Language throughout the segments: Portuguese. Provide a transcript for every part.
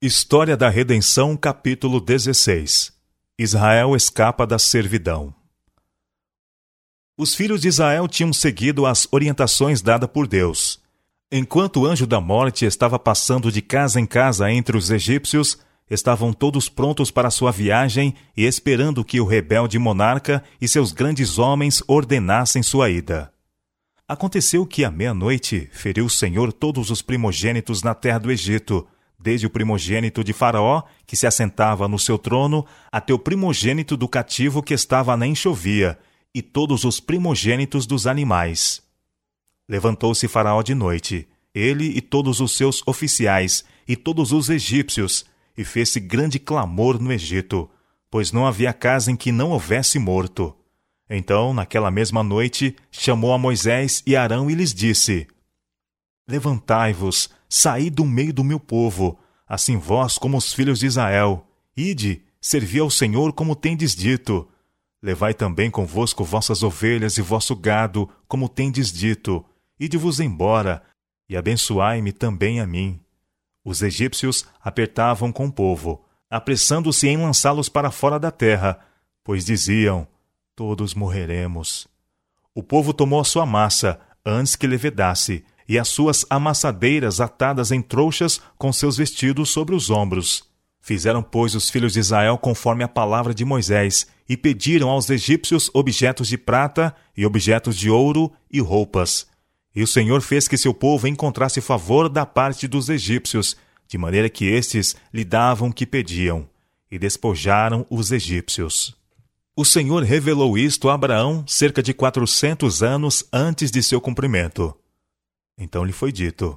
História da Redenção, capítulo 16. Israel escapa da servidão. Os filhos de Israel tinham seguido as orientações dadas por Deus. Enquanto o anjo da morte estava passando de casa em casa entre os egípcios, estavam todos prontos para sua viagem e esperando que o rebelde monarca e seus grandes homens ordenassem sua ida. Aconteceu que à meia-noite feriu o Senhor todos os primogênitos na terra do Egito, desde o primogênito de Faraó, que se assentava no seu trono, até o primogênito do cativo que estava na enxovia, e todos os primogênitos dos animais. Levantou-se Faraó de noite, ele e todos os seus oficiais, e todos os egípcios, e fez-se grande clamor no Egito, pois não havia casa em que não houvesse morto. Então, naquela mesma noite, chamou a Moisés e Arão e lhes disse: Levantai-vos, saí do meio do meu povo, assim vós como os filhos de Israel. Ide, servi ao Senhor como tendes dito. Levai também convosco vossas ovelhas e vosso gado, como tendes dito. Ide-vos embora, e abençoai-me também a mim. Os egípcios apertavam com o povo, apressando-se em lançá-los para fora da terra, pois diziam: todos morreremos. O povo tomou a sua massa, antes que levedasse, e as suas amassadeiras atadas em trouxas com seus vestidos sobre os ombros. Fizeram, pois, os filhos de Israel conforme a palavra de Moisés, e pediram aos egípcios objetos de prata, e objetos de ouro, e roupas. E o Senhor fez que seu povo encontrasse favor da parte dos egípcios, de maneira que estes lhe davam o que pediam, e despojaram os egípcios. O Senhor revelou isto a Abraão cerca de 400 anos antes de seu cumprimento. Então lhe foi dito: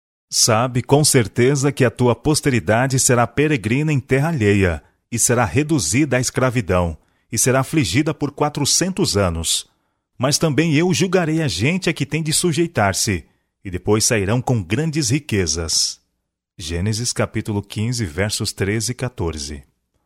Sabe com certeza que a tua posteridade será peregrina em terra alheia, e será reduzida à escravidão, e será afligida por 400 anos. Mas também eu julgarei a gente a que tem de sujeitar-se, e depois sairão com grandes riquezas. Gênesis capítulo 15, versos 13 e 14.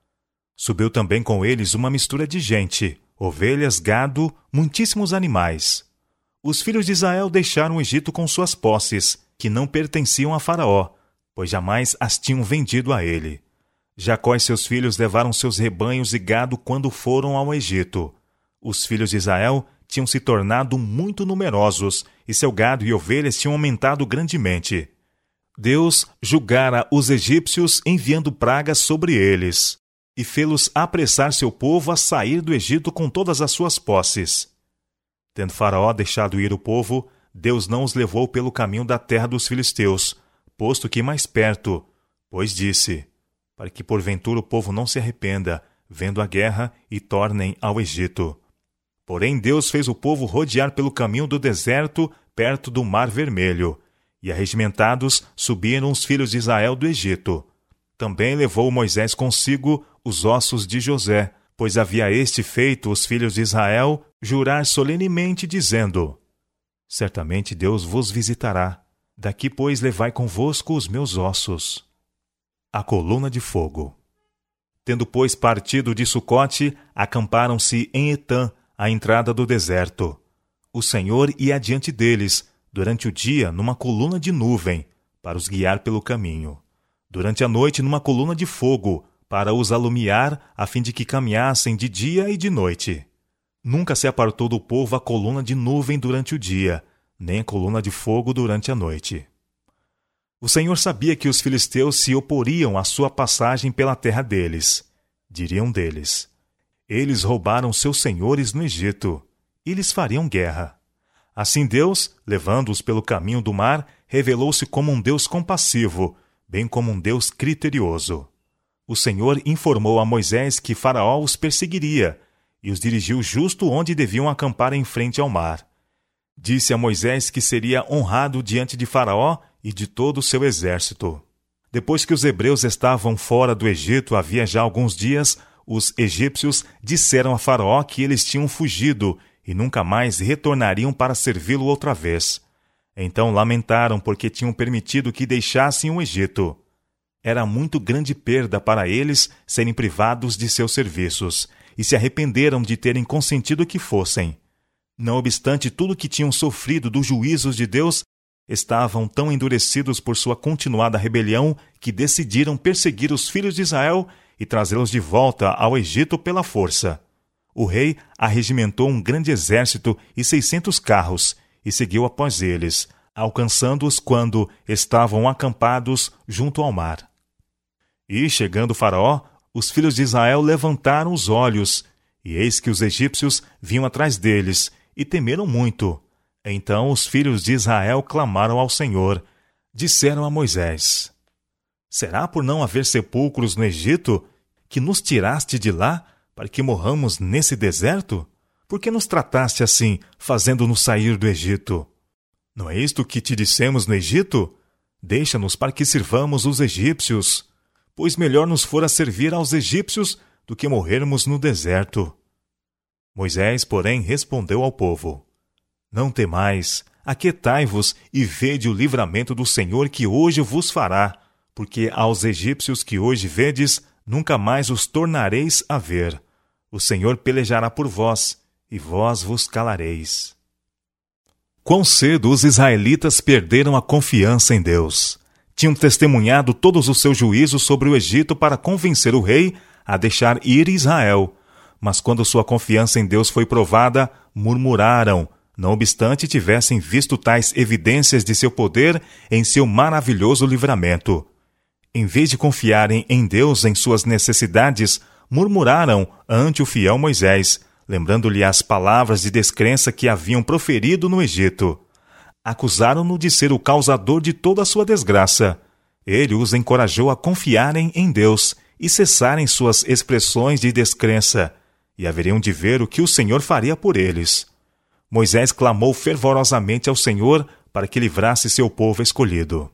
Subiu também com eles uma mistura de gente, ovelhas, gado, muitíssimos animais. Os filhos de Israel deixaram o Egito com suas posses, que não pertenciam a Faraó, pois jamais as tinham vendido a ele. Jacó e seus filhos levaram seus rebanhos e gado quando foram ao Egito. Os filhos de Israel tinham se tornado muito numerosos, e seu gado e ovelhas tinham aumentado grandemente. Deus julgara os egípcios enviando pragas sobre eles, e fê-los apressar seu povo a sair do Egito com todas as suas posses. Tendo Faraó deixado ir o povo, Deus não os levou pelo caminho da terra dos filisteus, posto que mais perto, pois disse: para que porventura o povo não se arrependa, vendo a guerra, e tornem ao Egito. Porém Deus fez o povo rodear pelo caminho do deserto, perto do Mar Vermelho, e arregimentados subiram os filhos de Israel do Egito. Também levou Moisés consigo os ossos de José, pois havia este feito os filhos de Israel jurar solenemente, dizendo: certamente Deus vos visitará. Daqui, pois, levai convosco os meus ossos. A coluna de fogo. Tendo, pois, partido de Sucote, acamparam-se em Etã, à entrada do deserto. O Senhor ia adiante deles, durante o dia, numa coluna de nuvem, para os guiar pelo caminho. Durante a noite, numa coluna de fogo, para os alumiar, a fim de que caminhassem de dia e de noite. Nunca se apartou do povo a coluna de nuvem durante o dia, nem a coluna de fogo durante a noite. O Senhor sabia que os filisteus se oporiam à sua passagem pela terra deles. Diriam deles: eles roubaram seus senhores no Egito, e lhes fariam guerra. Assim Deus, levando-os pelo caminho do mar, revelou-se como um Deus compassivo, bem como um Deus criterioso. O Senhor informou a Moisés que Faraó os perseguiria, e os dirigiu justo onde deviam acampar em frente ao mar. Disse a Moisés que seria honrado diante de Faraó e de todo o seu exército. Depois que os hebreus estavam fora do Egito havia já alguns dias, os egípcios disseram a Faraó que eles tinham fugido e nunca mais retornariam para servi-lo outra vez. Então lamentaram porque tinham permitido que deixassem o Egito. Era muito grande perda para eles serem privados de seus serviços, e se arrependeram de terem consentido que fossem. Não obstante tudo que tinham sofrido dos juízos de Deus, Estavam tão endurecidos por sua continuada rebelião que decidiram perseguir os filhos de Israel e trazê-los de volta ao Egito pela força. O rei arregimentou um grande exército e 600 carros e seguiu após eles, alcançando-os quando estavam acampados junto ao mar. E, chegando Faraó, os filhos de Israel levantaram os olhos, e eis que os egípcios vinham atrás deles, e temeram muito. Então os filhos de Israel clamaram ao Senhor. Disseram a Moisés: Será por não haver sepulcros no Egito que nos tiraste de lá, para que morramos nesse deserto? Por que nos trataste assim, fazendo-nos sair do Egito? Não é isto que te dissemos no Egito? Deixa-nos para que sirvamos os egípcios, pois melhor nos fora servir aos egípcios do que morrermos no deserto. Moisés, porém, respondeu ao povo: Não temais, aquietai-vos e vede o livramento do Senhor que hoje vos fará, porque aos egípcios que hoje vedes, nunca mais os tornareis a ver. O Senhor pelejará por vós, e vós vos calareis. Quão cedo os israelitas perderam a confiança em Deus. Tinham testemunhado todos os seus juízos sobre o Egito para convencer o rei a deixar ir Israel. Mas quando sua confiança em Deus foi provada, murmuraram, não obstante tivessem visto tais evidências de seu poder em seu maravilhoso livramento. Em vez de confiarem em Deus em suas necessidades, murmuraram ante o fiel Moisés, lembrando-lhe as palavras de descrença que haviam proferido no Egito. Acusaram-no de ser o causador de toda a sua desgraça. Ele os encorajou a confiarem em Deus e cessarem suas expressões de descrença, e haveriam de ver o que o Senhor faria por eles. Moisés clamou fervorosamente ao Senhor para que livrasse seu povo escolhido.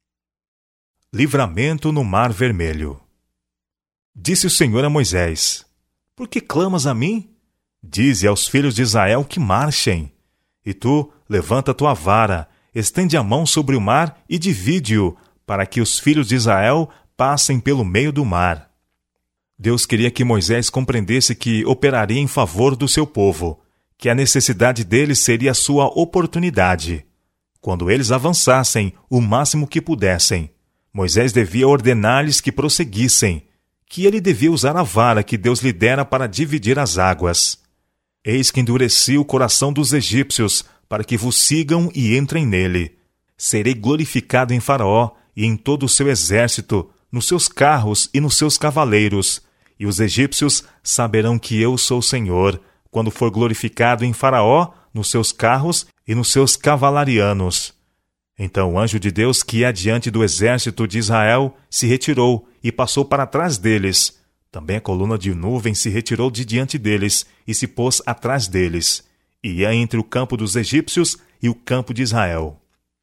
Livramento no Mar Vermelho. Disse o Senhor a Moisés: Por que clamas a mim? Dize aos filhos de Israel que marchem. E tu, levanta tua vara, estende a mão sobre o mar e divide-o, para que os filhos de Israel passem pelo meio do mar. Deus queria que Moisés compreendesse que operaria em favor do seu povo, que a necessidade deles seria a sua oportunidade. Quando eles avançassem o máximo que pudessem, Moisés devia ordenar-lhes que prosseguissem, que ele devia usar a vara que Deus lhe dera para dividir as águas. Eis que endureci o coração dos egípcios, para que vos sigam e entrem nele. Serei glorificado em Faraó e em todo o seu exército, nos seus carros e nos seus cavaleiros, e os egípcios saberão que eu sou o Senhor, quando for glorificado em Faraó, nos seus carros e nos seus cavalarianos. Então o anjo de Deus, que ia diante do exército de Israel, se retirou e passou para trás deles. Também a coluna de nuvem se retirou de diante deles e se pôs atrás deles, e ia entre o campo dos egípcios e o campo de Israel.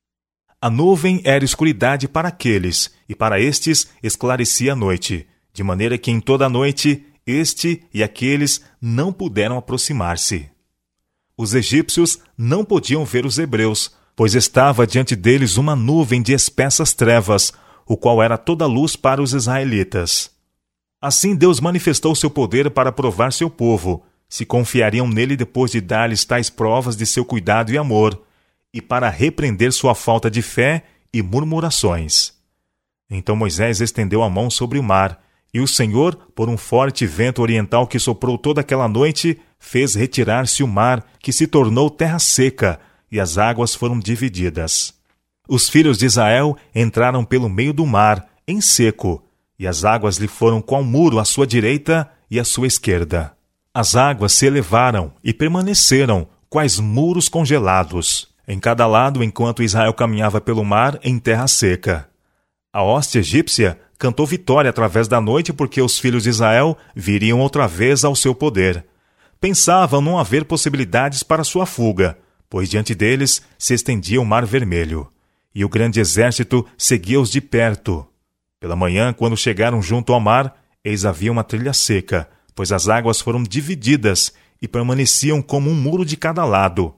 A nuvem era escuridade para aqueles, e para estes esclarecia a noite, de maneira que em toda a noite este e aqueles não puderam aproximar-se. Os egípcios não podiam ver os hebreus, pois estava diante deles uma nuvem de espessas trevas, o qual era toda luz para os israelitas. Assim Deus manifestou seu poder para provar seu povo, se confiariam nele depois de dar-lhes tais provas de seu cuidado e amor, e para repreender sua falta de fé e murmurações. Então Moisés estendeu a mão sobre o mar, e o Senhor, por um forte vento oriental que soprou toda aquela noite, fez retirar-se o mar, que se tornou terra seca, e as águas foram divididas. Os filhos de Israel entraram pelo meio do mar, em seco, e as águas lhe foram qual muro à sua direita e à sua esquerda. As águas se elevaram e permaneceram, quais muros congelados, em cada lado enquanto Israel caminhava pelo mar em terra seca. A hoste egípcia cantou vitória através da noite porque os filhos de Israel viriam outra vez ao seu poder. Pensavam não haver possibilidades para sua fuga, pois diante deles se estendia o Mar Vermelho, e o grande exército seguia-os de perto. Pela manhã, quando chegaram junto ao mar, eis havia uma trilha seca, pois as águas foram divididas e permaneciam como um muro de cada lado.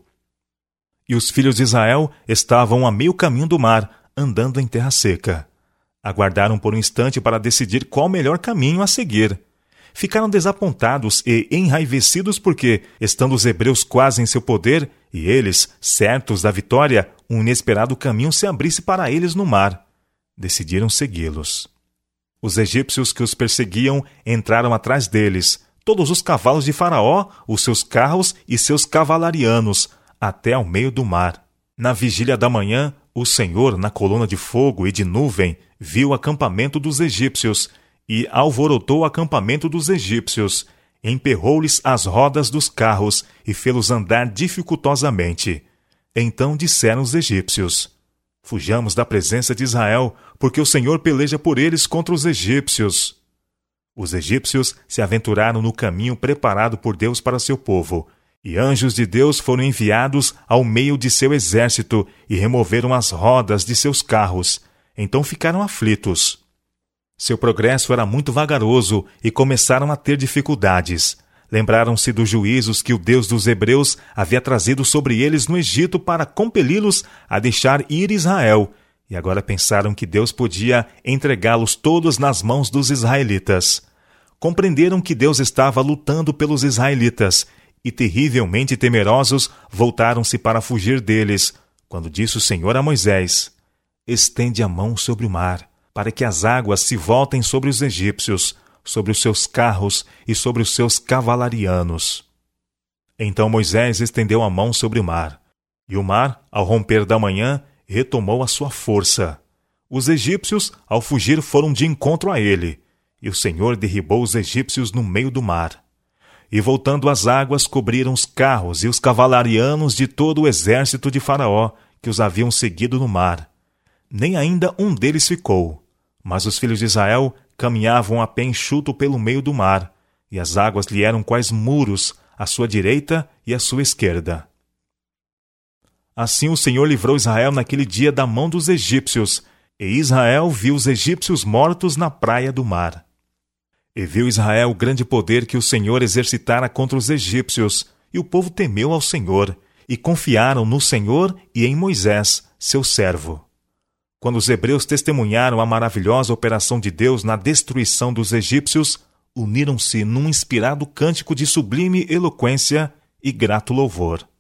E os filhos de Israel estavam a meio caminho do mar, andando em terra seca. Aguardaram por um instante para decidir qual o melhor caminho a seguir. Ficaram desapontados e enraivecidos porque, estando os hebreus quase em seu poder, e eles, certos da vitória, um inesperado caminho se abrisse para eles no mar. Decidiram segui-los. Os egípcios que os perseguiam entraram atrás deles, todos os cavalos de Faraó, os seus carros e seus cavalarianos, até ao meio do mar. Na vigília da manhã, o Senhor, na coluna de fogo e de nuvem, viu o acampamento dos egípcios e alvorotou o acampamento dos egípcios, emperrou-lhes as rodas dos carros e fê-los andar dificultosamente. Então disseram os egípcios: Fujamos da presença de Israel, porque o Senhor peleja por eles contra os egípcios. Os egípcios se aventuraram no caminho preparado por Deus para seu povo, e anjos de Deus foram enviados ao meio de seu exército e removeram as rodas de seus carros. Então ficaram aflitos. Seu progresso era muito vagaroso e começaram a ter dificuldades. Lembraram-se dos juízos que o Deus dos Hebreus havia trazido sobre eles no Egito para compeli-los a deixar ir Israel, e agora pensaram que Deus podia entregá-los todos nas mãos dos israelitas. Compreenderam que Deus estava lutando pelos israelitas, e terrivelmente temerosos voltaram-se para fugir deles, quando disse o Senhor a Moisés: Estende a mão sobre o mar, para que as águas se voltem sobre os egípcios, sobre os seus carros e sobre os seus cavalarianos. Então Moisés estendeu a mão sobre o mar, e o mar, ao romper da manhã, retomou a sua força. Os egípcios, ao fugir, foram de encontro a ele, e o Senhor derribou os egípcios no meio do mar. E voltando as águas, cobriram os carros e os cavalarianos de todo o exército de Faraó, que os haviam seguido no mar. Nem ainda um deles ficou, mas os filhos de Israel caminhavam a pé enxuto pelo meio do mar, e as águas lhe eram quais muros, à sua direita e à sua esquerda. Assim o Senhor livrou Israel naquele dia da mão dos egípcios, e Israel viu os egípcios mortos na praia do mar. E viu Israel o grande poder que o Senhor exercitara contra os egípcios, e o povo temeu ao Senhor, e confiaram no Senhor e em Moisés, seu servo. Quando os hebreus testemunharam a maravilhosa operação de Deus na destruição dos egípcios, uniram-se num inspirado cântico de sublime eloquência e grato louvor.